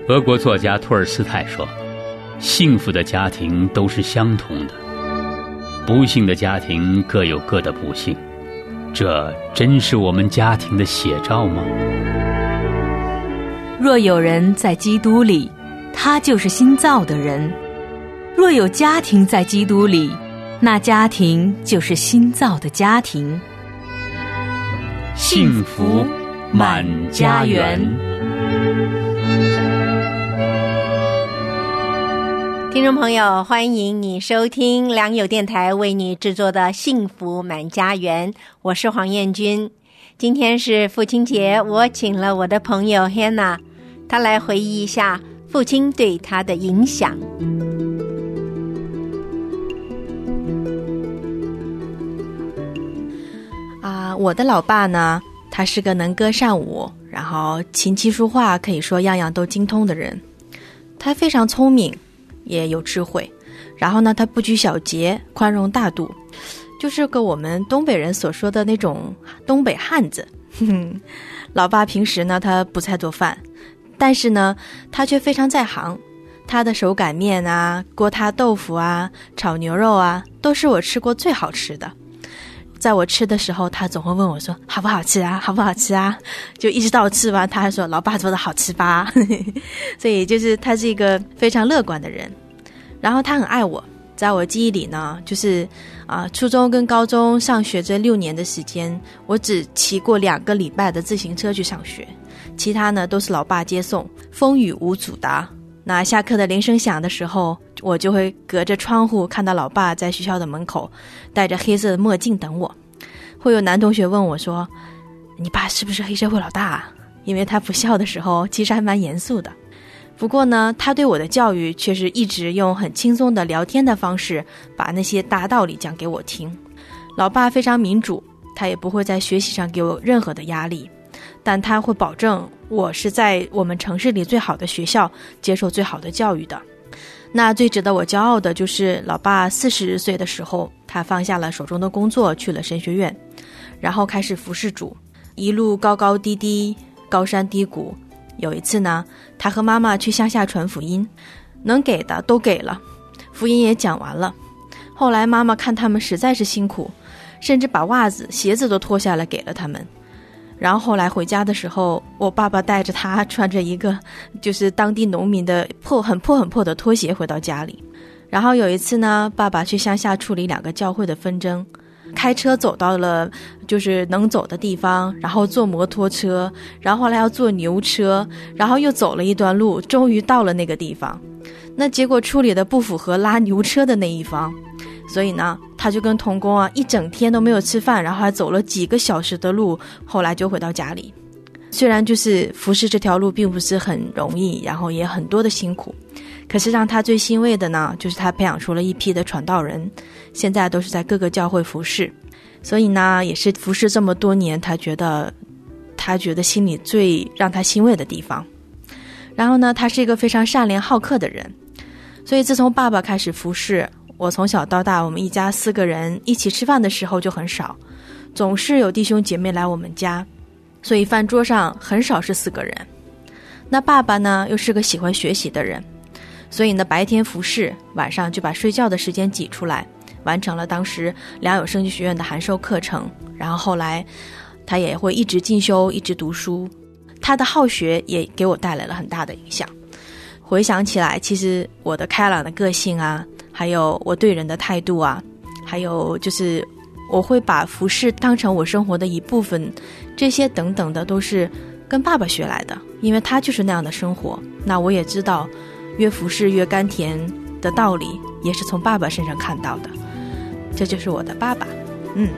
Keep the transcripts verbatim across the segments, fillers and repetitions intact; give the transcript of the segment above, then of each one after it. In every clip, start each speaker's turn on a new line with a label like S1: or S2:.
S1: 俄国作家托尔斯泰说，幸福的家庭都是相同的，不幸的家庭各有各的不幸，这真是我们家庭的写照吗？
S2: 若有人在基督里，他就是新造的人；若有家庭在基督里，那家庭就是新造的家庭。
S1: 幸福满家园。
S3: 听众朋友，欢迎你收听良友电台为你制作的幸福满家园，我是黄燕君。今天是父亲节，我请了我的朋友 Hannah， 她来回忆一下父亲对她的影响。
S4: 啊、呃，我的老爸呢，他是个能歌善舞，然后琴棋书画可以说样样都精通的人。他非常聪明，也有智慧，然后呢，他不拘小节，宽容大度，就是个我们东北人所说的那种东北汉子。老爸平时呢，他不太做饭，但是呢，他却非常在行。他的手擀面啊、锅塌豆腐啊、炒牛肉啊，都是我吃过最好吃的。在我吃的时候，他总会问我说好不好吃啊，好不好吃啊，就一直到吃完他还说老爸做的好吃吧。所以就是他是一个非常乐观的人，然后他很爱我。在我记忆里呢，就是啊、呃，初中跟高中上学这六年的时间，我只骑过两个礼拜的自行车去上学，其他呢都是老爸接送，风雨无阻的。那下课的铃声响的时候，我就会隔着窗户看到老爸在学校的门口戴着黑色的墨镜等我。会有男同学问我说，你爸是不是黑社会老大啊？因为他不笑的时候其实还蛮严肃的。不过呢，他对我的教育却是一直用很轻松的聊天的方式把那些大道理讲给我听。老爸非常民主，他也不会在学习上给我任何的压力，但他会保证我是在我们城市里最好的学校接受最好的教育的。那最值得我骄傲的就是老爸四十岁的时候，他放下了手中的工作，去了神学院，然后开始服侍主，一路高高低低，高山低谷。有一次呢，他和妈妈去乡下传福音，能给的都给了，福音也讲完了。后来妈妈看他们实在是辛苦，甚至把袜子鞋子都脱下来给了他们。然后后来回家的时候，我爸爸带着他穿着一个就是当地农民的破很破很破的拖鞋回到家里。然后有一次呢，爸爸去乡下处理两个教会的纷争，开车走到了就是能走的地方，然后坐摩托车，然后后来要坐牛车，然后又走了一段路，终于到了那个地方。那结果处理的不符合拉牛车的那一方，所以呢，他就跟同工啊一整天都没有吃饭，然后还走了几个小时的路，后来就回到家里。虽然就是服侍这条路并不是很容易，然后也很多的辛苦，可是让他最欣慰的呢，就是他培养出了一批的传道人，现在都是在各个教会服侍。所以呢，也是服侍这么多年，他觉得他觉得心里最让他欣慰的地方。然后呢，他是一个非常善良好客的人，所以自从爸爸开始服侍，我从小到大，我们一家四个人一起吃饭的时候就很少，总是有弟兄姐妹来我们家，所以饭桌上很少是四个人。那爸爸呢，又是个喜欢学习的人，所以呢，白天服侍，晚上就把睡觉的时间挤出来，完成了当时良友圣经学院的函授课程。然后后来他也会一直进修，一直读书。他的好学也给我带来了很大的影响。回想起来，其实我的开朗的个性啊，还有我对人的态度啊，还有就是我会把服侍当成我生活的一部分，这些等等的都是跟爸爸学来的，因为他就是那样的生活。那我也知道越服侍越甘甜的道理，也是从爸爸身上看到的。这就是我的爸爸。嗯。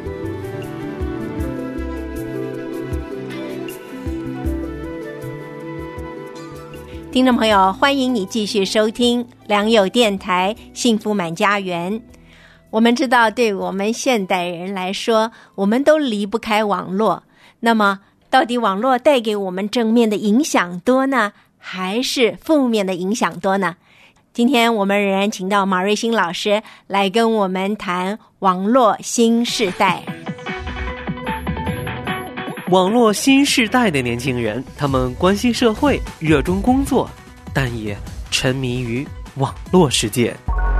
S3: 听众朋友，欢迎你继续收听良友电台幸福满家园。我们知道，对我们现代人来说，我们都离不开网络。那么到底网络带给我们正面的影响多呢，还是负面的影响多呢？今天我们仍然请到马瑞兴老师来跟我们谈网络新世代。
S5: 网络新世代的年轻人，他们关心社会，热衷工作， 但也沉迷于网络世界。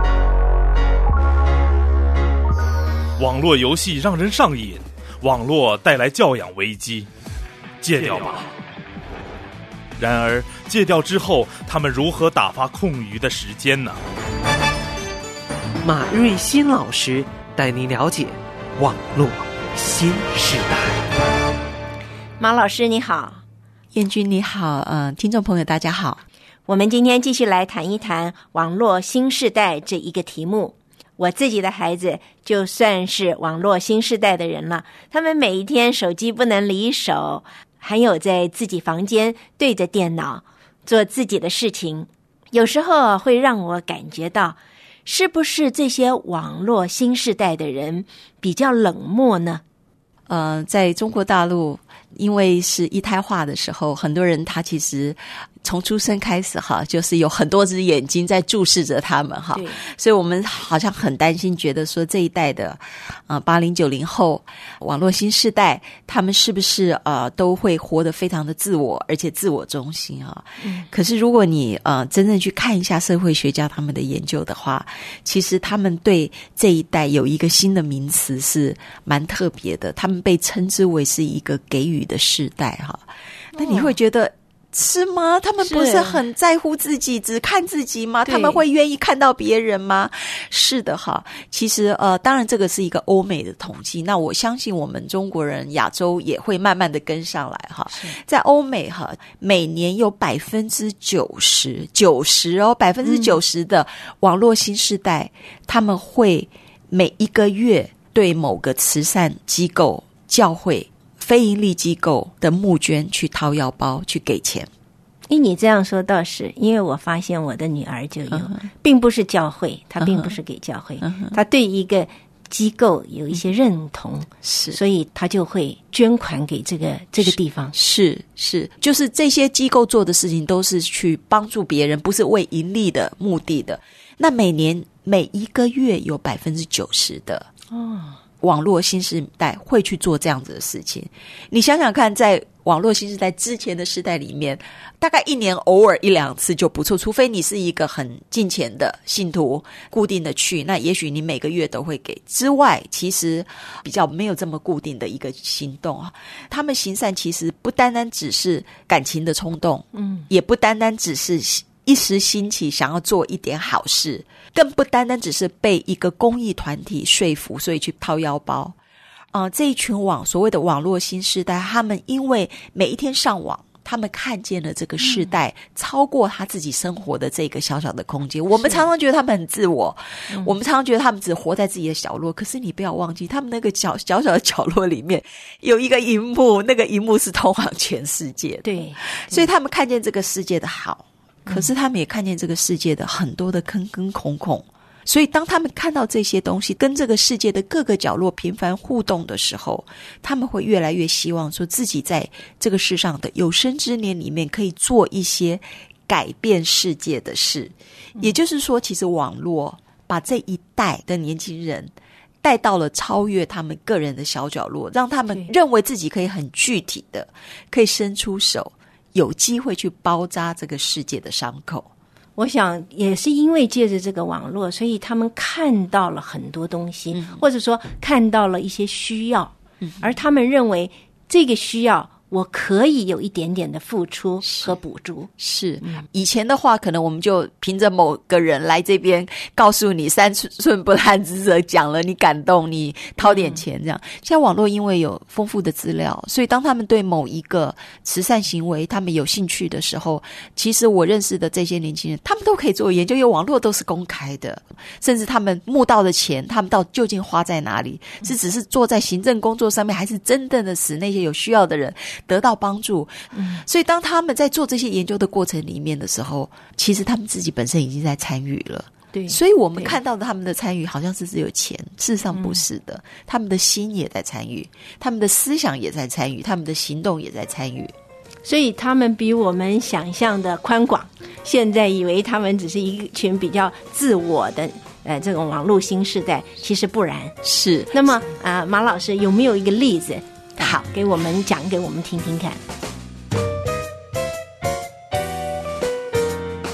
S6: 网络游戏让人上瘾，网络带来教养危机，戒掉吧。然而戒掉之后，他们如何打发空余的时间呢？
S5: 马瑞新老师带您了解网络新时代。
S3: 马老师你好。
S7: 燕君你好，呃，听众朋友大家好。
S3: 我们今天继续来谈一谈网络新世代这一个题目。我自己的孩子就算是网络新世代的人了，他们每一天手机不能离手，还有在自己房间对着电脑做自己的事情，有时候会让我感觉到，是不是这些网络新世代的人比较冷漠呢？
S7: 呃，在中国大陆，因为是一胎化的时候，很多人他其实从出生开始哈，就是有很多只眼睛在注视着他们哈，所以我们好像很担心，觉得说这一代的呃八零九零后网络新世代，他们是不是呃都会活得非常的自我，而且自我中心啊？嗯、可是如果你呃真正去看一下社会学家他们的研究的话，其实他们对这一代有一个新的名词是蛮特别的，他们被称之为是一个给予的世代哈。那你会觉得、哦是吗？他们不是很在乎自己，只看自己吗？他们会愿意看到别人吗？是的哈。其实呃，当然这个是一个欧美的统计，那我相信我们中国人、亚洲也会慢慢的跟上来哈。在欧美哈，每年有百分之九十、九十哦，百分之九十的网络新世代，嗯、他们会每一个月对某个慈善机构、教会。非营利机构的募捐去掏腰包去给钱。
S3: 诶，你这样说倒是，因为我发现我的女儿就有、uh-huh. 并不是教会，她并不是给教会、uh-huh. 她对一个机构有一些认同，是、uh-huh. 所以她就会捐款给这个这个地方。
S7: 是是，就是这些机构做的事情都是去帮助别人，不是为盈利的目的的。那每年每一个月有百分之九十的哦。网络新时代会去做这样子的事情，你想想看，在网络新时代之前的时代里面，大概一年偶尔一两次就不错，除非你是一个很敬虔的信徒，固定的去，那也许你每个月都会给之外，其实比较没有这么固定的一个行动啊。他们行善其实不单单只是感情的冲动，嗯，也不单单只是一时兴起想要做一点好事，更不单单只是被一个公益团体说服，所以去掏腰包。呃，这一群网所谓的网络新世代，他们因为每一天上网，他们看见了这个世代、嗯、超过他自己生活的这个小小的空间。我们常常觉得他们很自我、嗯、我们常常觉得他们只活在自己的角落，可是你不要忘记，他们那个小小小的角落里面有一个萤幕，那个萤幕是通往全世界的。 对, 对，所以他们看见这个世界的好，可是他们也看见这个世界的很多的坑坑孔孔，所以当他们看到这些东西跟这个世界的各个角落频繁互动的时候，他们会越来越希望说自己在这个世上的有生之年里面可以做一些改变世界的事。也就是说，其实网络把这一代的年轻人带到了超越他们个人的小角落，让他们认为自己可以很具体的可以伸出手，有机会去包扎这个世界的伤口。
S3: 我想也是因为借着这个网络，所以他们看到了很多东西、嗯、或者说看到了一些需要、嗯、而他们认为这个需要我可以有一点点的付出和补助。是、嗯、以前的话可能我们就凭着某个人来这边告诉你三寸不烂之舌，讲了你感动，你掏点钱这样、嗯、现在网络因为有丰富的资料，所以当他们对某一个慈善行为他们有兴趣的时候，其实我认识的这些年轻人他们都可以做研究，因为网络都是公开的，甚至他们募到的钱他们到究竟花在哪里、嗯、是只是做在行政工作上面，还是真正的使那些有需要的人得到帮助、嗯、所以当他们在做这些研究的过程里面的时候，其实他们自己本身已经在参与了。对，所以我们看到的他们的参与好像是只有钱，事实上不是的、嗯、他们的心也在参与，他们的思想也在参与，他们的行动也在参与，所以他们比我们想象的宽广。现在以为他们只是一群比较自我的呃，这种网络新世代，其实不然。是。那么啊、呃，马老师有没有一个例子好给我们讲给我们听听看？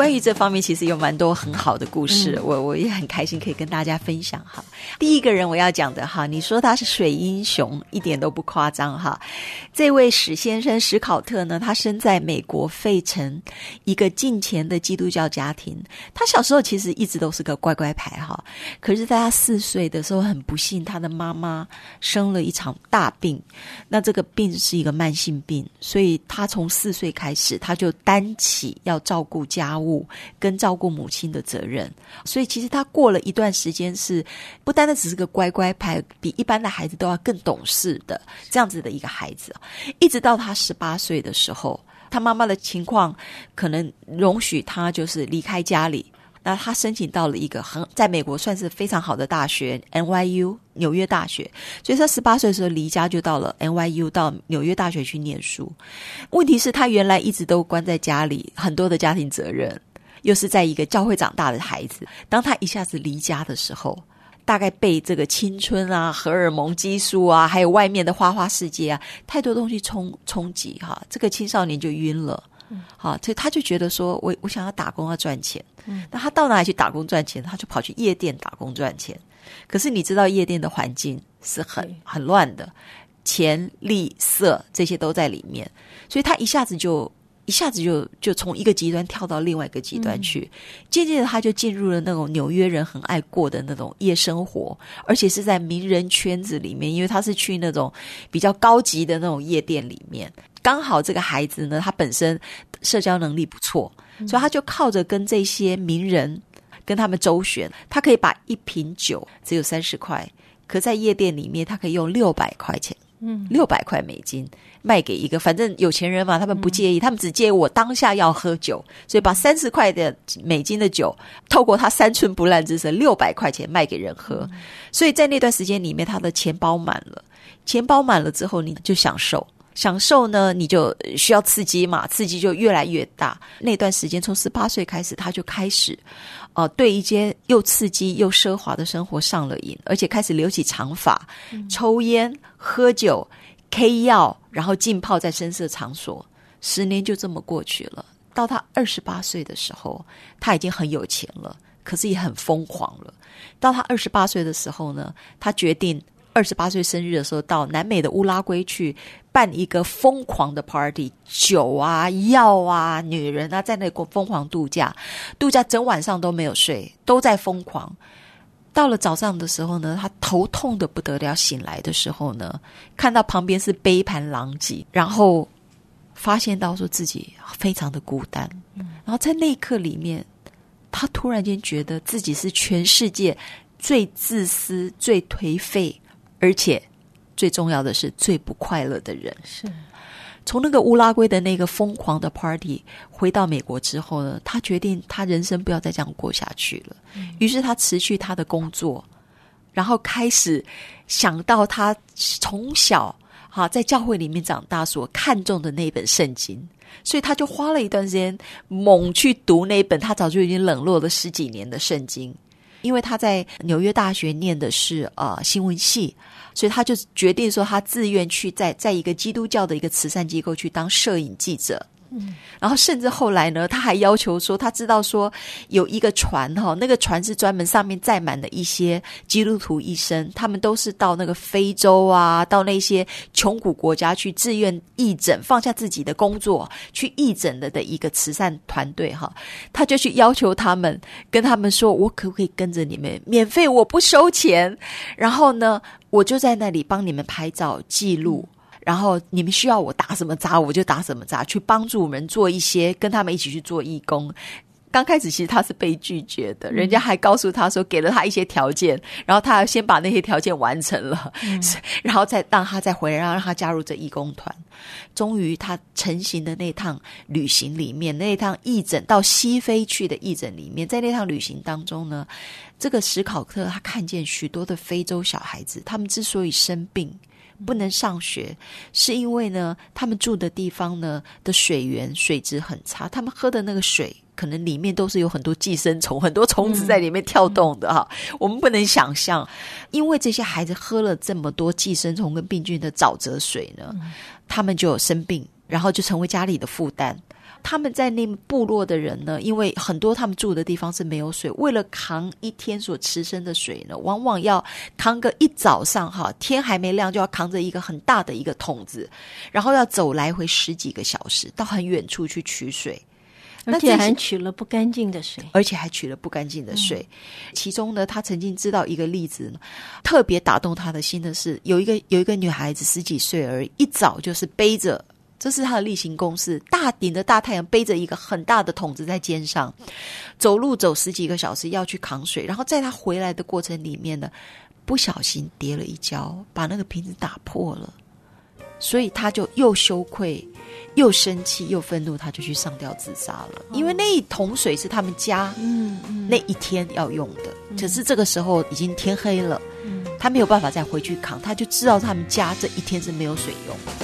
S7: 关于这方面其实有蛮多很好的故事，嗯、我我也很开心可以跟大家分享哈。第一个人我要讲的哈，你说他是水英雄，一点都不夸张哈。这位史先生史考特呢，他生在美国费城一个敬虔的基督教家庭。他小时候其实一直都是个乖乖牌哈，可是在他四岁的时候，很不幸他的妈妈生了一场大病，那这个病是一个慢性病，所以他从四岁开始，他就担起要照顾家务跟照顾母亲的责任。所以其实他过了一段时间是不单单只是个乖乖牌，比一般的孩子都要更懂事的这样子的一个孩子。一直到他十八岁的时候，他妈妈的情况可能容许他就是离开家里，那他申请到了一个很在美国算是非常好的大学 N Y U 纽约大学，所以他十八岁的时候离家就到了 N Y U 到纽约大学去念书。问题是他原来一直都关在家里，很多的家庭责任，又是在一个教会长大的孩子，当他一下子离家的时候，大概被这个青春啊、荷尔蒙激素啊，还有外面的花花世界啊，太多东西冲冲击哈，这个青少年就晕了。嗯，好，所以他就觉得说我我想要打工要赚钱。嗯，那他到哪里去打工赚钱？他就跑去夜店打工赚钱。可是你知道夜店的环境是很很乱的，钱、利、色这些都在里面，所以他一下子就一下子就就从一个极端跳到另外一个极端去，渐渐的他就进入了那种纽约人很爱过的那种夜生活，而且是在名人圈子里面，因为他是去那种比较高级的那种夜店里面。刚好这个孩子呢，他本身社交能力不错，所以他就靠着跟这些名人跟他们周旋，他可以把一瓶酒只有三十块，可在夜店里面他可以用六百块钱，嗯，六百块美金卖给一个，反正有钱人嘛，他们不介意，嗯、他们只介意我当下要喝酒，所以把三十块的美金的酒，透过他三寸不烂之舌，六百块钱卖给人喝。嗯、所以在那段时间里面，他的钱包满了，钱包满了之后，你就享受。享受呢，你就需要刺激嘛，刺激就越来越大。那段时间从十八岁开始，他就开始呃，对一些又刺激又奢华的生活上了瘾，而且开始留起长发，嗯、抽烟、喝酒、K 药，然后浸泡在声色场所。十年就这么过去了。到他二十八岁的时候，他已经很有钱了，可是也很疯狂了。到他二十八岁的时候呢，他决定二十八岁生日的时候到南美的乌拉圭去办一个疯狂的 party， 酒啊、药啊、女人啊，在那里疯狂度假，度假整晚上都没有睡，都在疯狂。到了早上的时候呢，他头痛的不得了，醒来的时候呢，看到旁边是杯盘狼藉，然后发现到说自己非常的孤单，然后在那一刻里面，他突然间觉得自己是全世界最自私、最颓废，而且最重要的是最不快乐的人。是从那个乌拉圭的那个疯狂的 party 回到美国之后呢，他决定他人生不要再这样过下去了。嗯、于是他辞去他的工作，然后开始想到他从小啊在教会里面长大所看重的那本圣经，所以他就花了一段时间猛去读那本他早就已经冷落了十几年的圣经。因为他在纽约大学念的是呃新闻系，所以他就决定说他自愿去在在一个基督教的一个慈善机构去当摄影记者。嗯，然后甚至后来呢，他还要求说，他知道说有一个船哈、哦，那个船是专门上面载满了一些基督徒医生，他们都是到那个非洲啊，到那些穷苦国家去自愿义诊，放下自己的工作去义诊的的一个慈善团队哈。他就去要求他们，跟他们说，我可不可以跟着你们免费，我不收钱，然后呢，我就在那里帮你们拍照记录。然后你们需要我打什么杂我就打什么杂，去帮助我们做一些，跟他们一起去做义工。刚开始其实他是被拒绝的，人家还告诉他说给了他一些条件，然后他先把那些条件完成了，嗯、然后再让他再回来，让让他加入这义工团。终于他成行的那趟旅行里面，那趟义诊到西非去的义诊里面，在那趟旅行当中呢，这个史考特他看见许多的非洲小孩子，他们之所以生病不能上学，是因为呢他们住的地方呢的水源水质很差，他们喝的那个水可能里面都是有很多寄生虫，很多虫子在里面跳动的哈、嗯、我们不能想象，因为这些孩子喝了这么多寄生虫跟病菌的沼泽水呢、嗯、他们就有生病，然后就成为家里的负担。 他们在那部落的人呢，因为很多他们住的地方是没有水，为了扛一天所持身的水呢，往往要扛个一早上哈，天还没亮就要扛着一个很大的一个桶子，然后要走来回十几个小时到很远处去取水，
S3: 而且还取了不干净的水，
S7: 而且还取了不干净的水。嗯、其中呢，他曾经知道一个例子，特别打动他的心的是，有一个有一个女孩子十几岁而已，一早就是背着，这是他的例行公事，大顶着大太阳，背着一个很大的桶子在肩上，走路走十几个小时要去扛水，然后在他回来的过程里面呢，不小心跌了一跤，把那个瓶子打破了。所以他就又羞愧又生气又愤怒，他就去上吊自杀了。因为那一桶水是他们家那一天要用的，可是这个时候已经天黑了，他没有办法再回去扛，他就知道他们家这一天是没有水用的。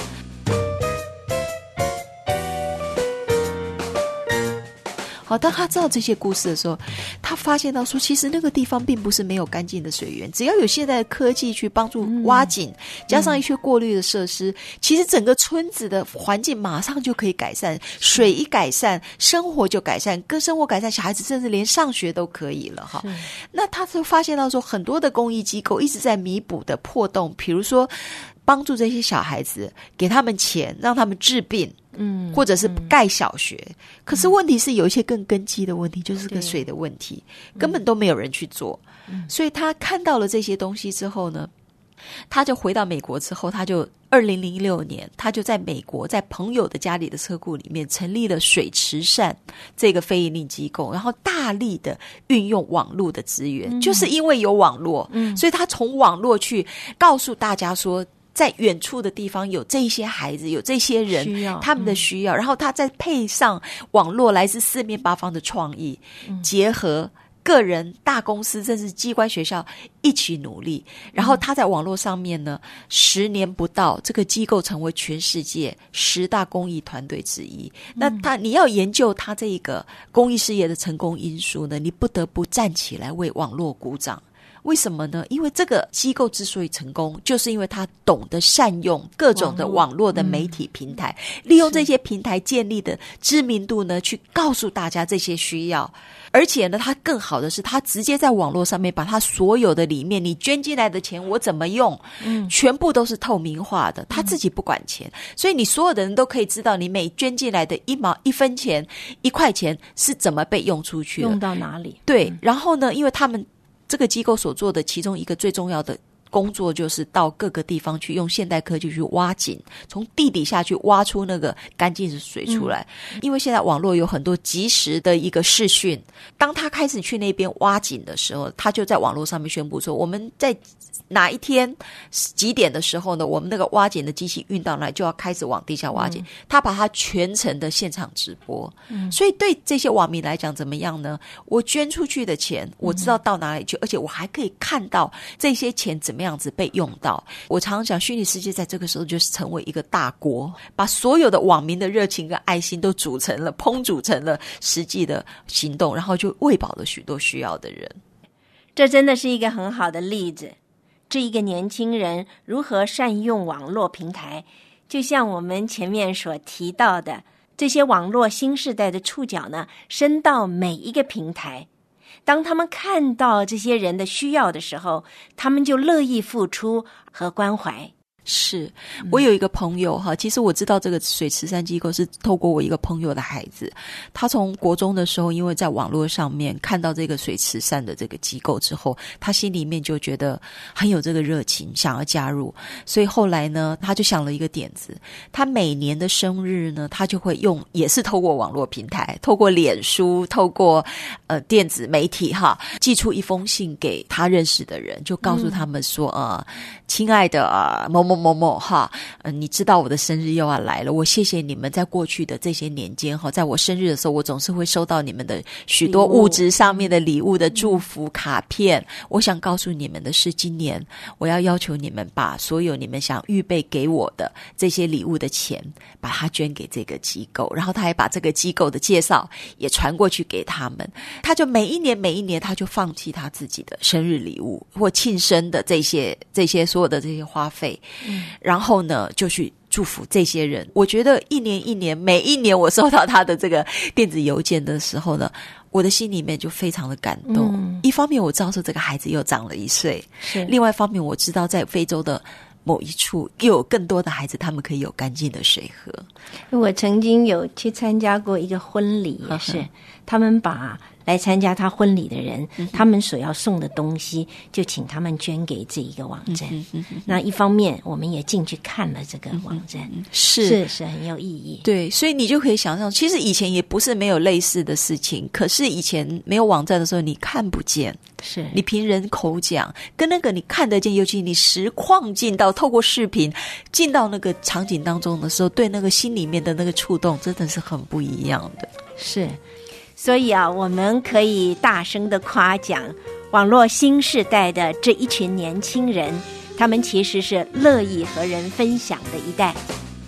S7: 好，当他知道这些故事的时候，他发现到说，其实那个地方并不是没有干净的水源，只要有现在的科技去帮助挖井，嗯、加上一些过滤的设施，嗯、其实整个村子的环境马上就可以改善。水一改善，生活就改善，跟生活改善，小孩子甚至连上学都可以了哈。那他就发现到说，很多的公益机构一直在弥补的破洞，比如说帮助这些小孩子，给他们钱，让他们治病。嗯，或者是盖小学，嗯、可是问题是有一些更根基的问题，嗯、就是个水的问题，根本都没有人去做。嗯、所以他看到了这些东西之后呢，他就回到美国之后，他就二零零六年，他就在美国在朋友的家里的车库里面成立了水慈善这个非营利机构，然后大力的运用网络的资源，嗯、就是因为有网络，嗯、所以他从网络去告诉大家说，在远处的地方有这些孩子，有这些人他们的需要，嗯、然后他再配上网络来自四面八方的创意，嗯、结合个人、大公司甚至机关学校一起努力，然后他在网络上面呢，十年不到，这个机构成为全世界十大公益团队之一。嗯、那他你要研究他这个公益事业的成功因素呢，你不得不站起来为网络鼓掌。为什么呢？因为这个机构之所以成功，就是因为他懂得善用各种的网络的媒体平台，嗯、利用这些平台建立的知名度呢，去告诉大家这些需要。而且呢，他更好的是，他直接在网络上面把他所有的里面你捐进来的钱我怎么用，嗯，全部都是透明化的，他自己不管钱，嗯、所以你所有的人都可以知道你每捐进来的一毛一分钱一块钱是怎么被用出去的，
S3: 用到哪里。
S7: 对，嗯、然后呢，因为他们这个机构所做的其中一个最重要的工作，就是到各个地方去用现代科技去挖井，从地底下去挖出那个干净的水出来。嗯、因为现在网络有很多即时的一个视讯，当他开始去那边挖井的时候，他就在网络上面宣布说，我们在哪一天几点的时候呢，我们那个挖井的机器运到来就要开始往地下挖井。嗯、他把他全程的现场直播。嗯、所以对这些网民来讲怎么样呢？我捐出去的钱我知道到哪里去，嗯、而且我还可以看到这些钱怎么样子被用到。我常常讲，虚拟世界在这个时候就是成为一个大国，把所有的网民的热情跟爱心都组成了烹煮成了实际的行动，然后就喂饱了许多需要的人。
S3: 这真的是一个很好的例子，这一个年轻人如何善用网络平台，就像我们前面所提到的，这些网络新世代的触角呢，伸到每一个平台。当他们看到这些人的需要的时候，他们就乐意付出和关怀。
S7: 是，我有一个朋友哈，其实我知道这个水慈善机构是透过我一个朋友的孩子，他从国中的时候，因为在网络上面看到这个水慈善的这个机构之后，他心里面就觉得很有这个热情，想要加入，所以后来呢，他就想了一个点子，他每年的生日呢，他就会用，也是透过网络平台，透过脸书，透过呃电子媒体哈，寄出一封信给他认识的人，就告诉他们说，嗯、呃，亲爱的啊某某某某哈，呃，你知道我的生日又要来了，我谢谢你们在过去的这些年间哈，在我生日的时候，我总是会收到你们的许多物质上面的礼物的祝福卡片。我想告诉你们的是，今年我要要求你们把所有你们想预备给我的这些礼物的钱，把它捐给这个机构，然后他还把这个机构的介绍也传过去给他们。他就每一年每一年，他就放弃他自己的生日礼物或庆生的这些这些所有的这些花费。嗯、然后呢，就去祝福这些人。我觉得一年一年，每一年我收到他的这个电子邮件的时候呢，我的心里面就非常的感动。嗯、一方面我知道说这个孩子又长了一岁，是另外一方面我知道在非洲的某一处又有更多的孩子，他们可以有干净的水喝。
S3: 我曾经有去参加过一个婚礼，也是他们把来参加他婚礼的人、嗯、他们所要送的东西就请他们捐给这一个网站、嗯嗯嗯、那一方面我们也进去看了这个网站、嗯嗯、是是是很有意义。
S7: 对，所以你就可以想象，其实以前也不是没有类似的事情，可是以前没有网站的时候你看不见，是你凭人口讲，跟那个你看得见，尤其你实况进到透过视频进到那个场景当中的时候，对那个心里面的那个触动真的是很不一样的。
S3: 是，所以啊，我们可以大声的夸奖网络新世代的这一群年轻人，他们其实是乐意和人分享的一代。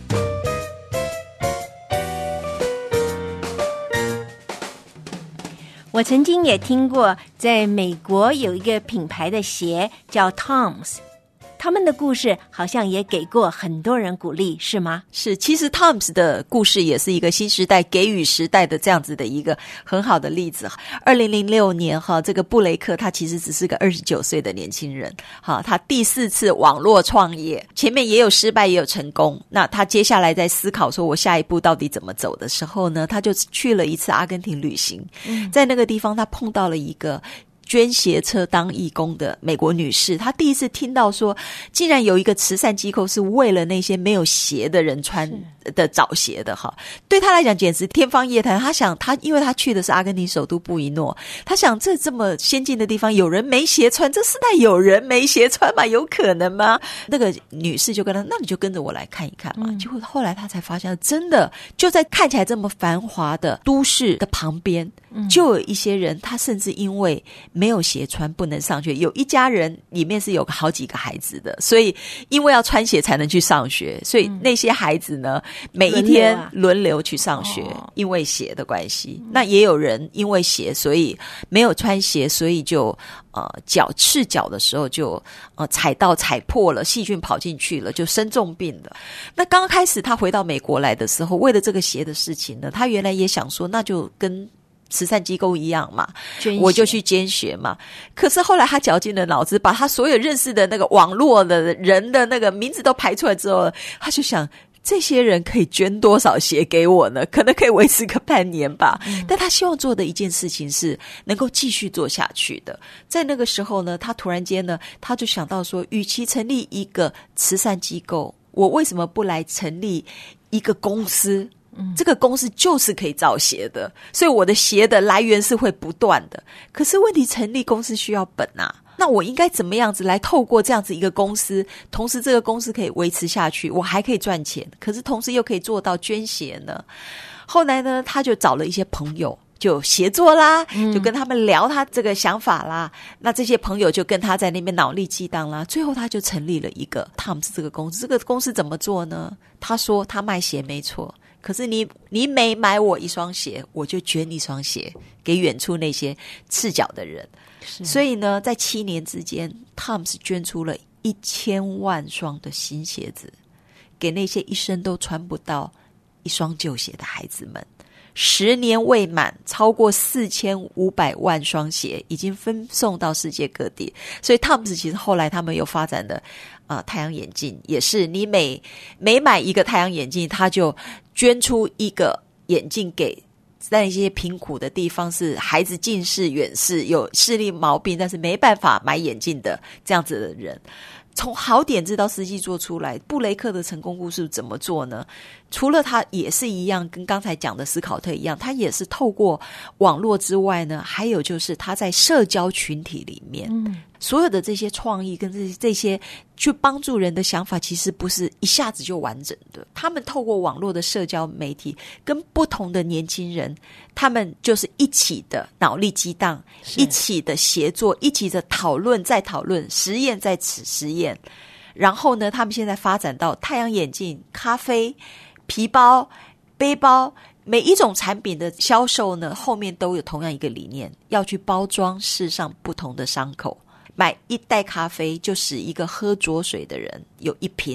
S3: 我曾经也听过，在美国有一个品牌的鞋叫 Tom's， 他们的故事好像也给过很多人鼓励，是吗？
S7: 是，其实 Tom's 的故事也是一个新时代给予时代的这样子的一个很好的例子。二零零六年哈，这个布雷克他其实只是个二十九岁的年轻人，哈，他第四次网络创业，前面也有失败也有成功。那他接下来在思考说我下一步到底怎么走的时候呢，他就去了一次阿根廷旅行，嗯、在那个地方他碰到了一个捐鞋车当义工的美国女士，她第一次听到说竟然有一个慈善机构是为了那些没有鞋的人穿的找鞋的哈，对她来讲简直天方夜谭。她想她因为她去的是阿根廷首都布宜诺，她想这这么先进的地方有人没鞋穿，这世代有人没鞋穿吗？有可能吗？那个女士就跟她，那你就跟着我来看一看嘛。嗯、结果后来她才发现，真的就在看起来这么繁华的都市的旁边，嗯、就有一些人他甚至因为没有鞋穿不能上学，有一家人里面是有好几个孩子的，所以因为要穿鞋才能去上学，所以那些孩子呢、嗯、每一天轮流去上学、哦、因为鞋的关系、嗯、那也有人因为鞋所以没有穿鞋，所以就呃脚赤脚的时候就呃踩到踩破了，细菌跑进去了，就生重病了。那刚开始他回到美国来的时候，为了这个鞋的事情呢，他原来也想说那就跟慈善机构一样嘛，我就去捐血嘛。可是后来他绞尽了脑汁，把他所有认识的那个网络的人的那个名字都排出来之后，他就想这些人可以捐多少血给我呢？可能可以维持个半年吧、嗯、但他希望做的一件事情是能够继续做下去的。在那个时候呢，他突然间呢，他就想到说，与其成立一个慈善机构，我为什么不来成立一个公司？这个公司就是可以造鞋的，所以我的鞋的来源是会不断的。可是问题，成立公司需要本啊，那我应该怎么样子来透过这样子一个公司，同时这个公司可以维持下去，我还可以赚钱，可是同时又可以做到捐鞋呢？后来呢，他就找了一些朋友就协作啦，就跟他们聊他这个想法啦、嗯、那这些朋友就跟他在那边脑力激荡啦，最后他就成立了一个 Tom's 这个公司。这个公司怎么做呢？他说他卖鞋没错，可是你你每买我一双鞋，我就捐一双鞋给远处那些赤脚的人。所以呢，在七年之间 Tom's 捐出了一千万双的新鞋子给那些一生都穿不到一双旧鞋的孩子们。十年未满，超过四千五百万双鞋已经分送到世界各地。所以 Tom's 其实后来他们有发展的呃太阳眼镜，也是你每每买一个太阳眼镜，他就捐出一个眼镜给在一些贫苦的地方，是孩子近视远视有视力毛病但是没办法买眼镜的这样子的人。从好点子到实际做出来，布雷克的成功故事怎么做呢？除了他也是一样跟刚才讲的斯考特一样，他也是透过网络之外呢，还有就是他在社交群体里面、嗯、所有的这些创意跟这这些去帮助人的想法，其实不是一下子就完整的。他们透过网络的社交媒体跟不同的年轻人，他们就是一起的脑力激荡，一起的协作，一起的讨论再讨论，实验在此实验。然后呢，他们现在发展到太阳眼镜、咖啡、皮包、背包，每一种产品的销售呢，后面都有同样一个理念，要去包装世上不同的伤口。买一袋咖啡就使一个喝浊水的人有一瓶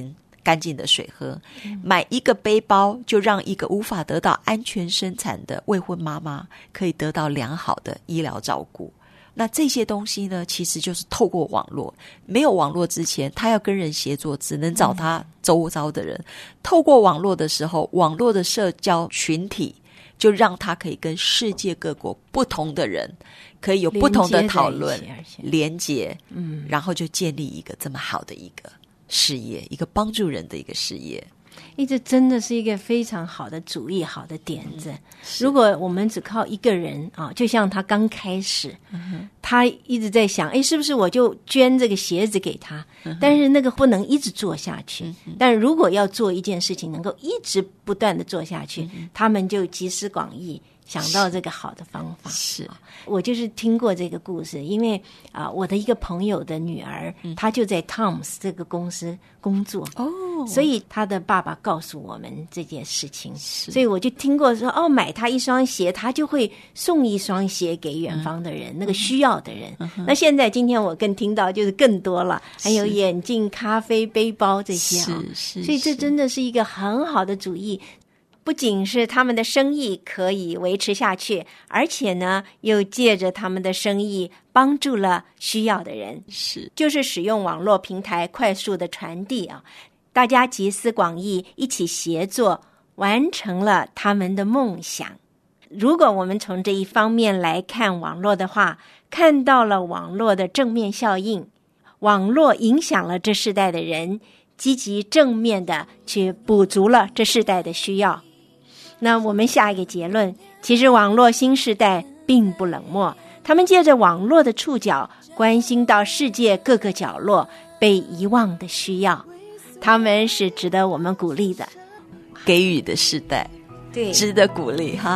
S7: 干净的水喝，买一个背包就让一个无法得到安全生产的未婚妈妈可以得到良好的医疗照顾。那这些东西呢，其实就是透过网络，没有网络之前他要跟人协作，只能找他周遭的人、嗯、透过网络的时候，网络的社交群体就让他可以跟世界各国不同的人可以有不同的讨论连结，嗯，然后就建立一个这么好的一个事业，一个帮助人的一个事业。
S3: 这真的是一个非常好的主意，好的点子、嗯、如果我们只靠一个人啊，就像他刚开始、嗯、他一直在想，诶，是不是我就捐这个鞋子给他、嗯、但是那个不能一直做下去、嗯、但如果要做一件事情能够一直不断的做下去、嗯、他们就集思广益想到这个好的方法。
S7: 是，
S3: 我就是听过这个故事，因为啊、呃，我的一个朋友的女儿，嗯、她就在 Tom's 这个公司工作哦，所以她的爸爸告诉我们这件事情，所以我就听过说，哦，买她一双鞋，她就会送一双鞋给远方的人，嗯、那个需要的人。嗯、那现在今天我更听到就是更多了，还有眼镜、咖啡、背包这些啊，
S7: 是是，
S3: 所以这真的是一个很好的主意。不仅是他们的生意可以维持下去，而且呢，又借着他们的生意帮助了需要的人。
S7: 是，
S3: 就是使用网络平台快速的传递啊，大家集思广益，一起协作，完成了他们的梦想。如果我们从这一方面来看网络的话，看到了网络的正面效应，网络影响了这世代的人，积极正面的去补足了这世代的需要。那我们下一个结论，其实网络新世代并不冷漠，他们借着网络的触角关心到世界各个角落被遗忘的需要，他们是值得我们鼓励的，
S7: 给予的世代，
S3: 对，
S7: 值得鼓励哈。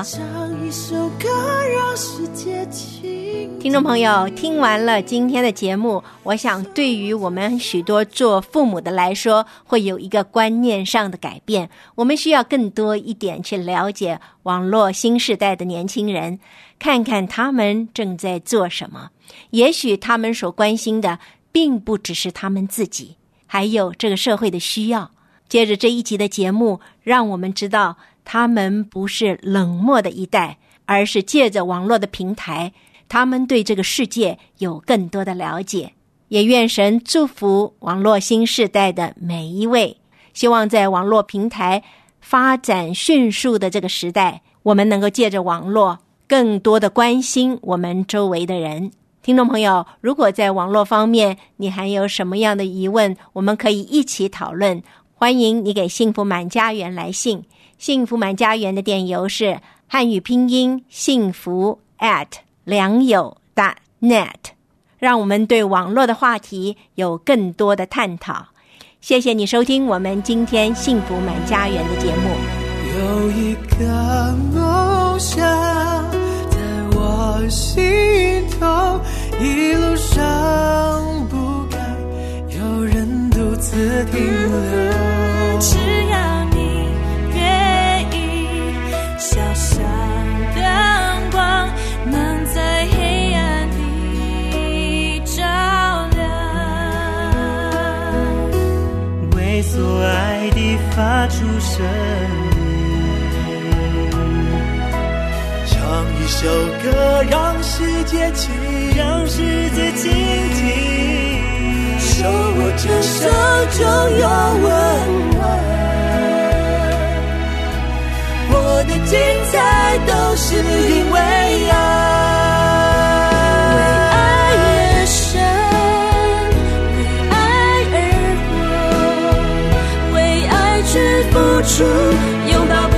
S3: 听众朋友，听完了今天的节目，我想对于我们许多做父母的来说，会有一个观念上的改变。我们需要更多一点去了解网络新世代的年轻人，看看他们正在做什么。也许他们所关心的并不只是他们自己，还有这个社会的需要。接着这一集的节目，让我们知道他们不是冷漠的一代，而是借着网络的平台，他们对这个世界有更多的了解。也愿神祝福网络新世代的每一位，希望在网络平台发展迅速的这个时代，我们能够借着网络更多的关心我们周围的人。听众朋友，如果在网络方面你还有什么样的疑问，我们可以一起讨论。欢迎你给幸福满家园来信，幸福满家园的电邮是汉语拼音幸福 at 良友 .net， 让我们对网络的话题有更多的探讨。谢谢你收听我们今天幸福满家园的节目。
S8: 有一个梦想在我心头，一路上不该有人独自停留，
S9: 只要你愿意，小小灯光能在黑暗里照亮，
S8: 为所爱的发出声音，唱一首歌让世界倾听，让世界倾听，手握着手中有温暖，我的精彩都是因为爱，
S9: 为爱而生，为爱而活，为爱去付出，拥抱。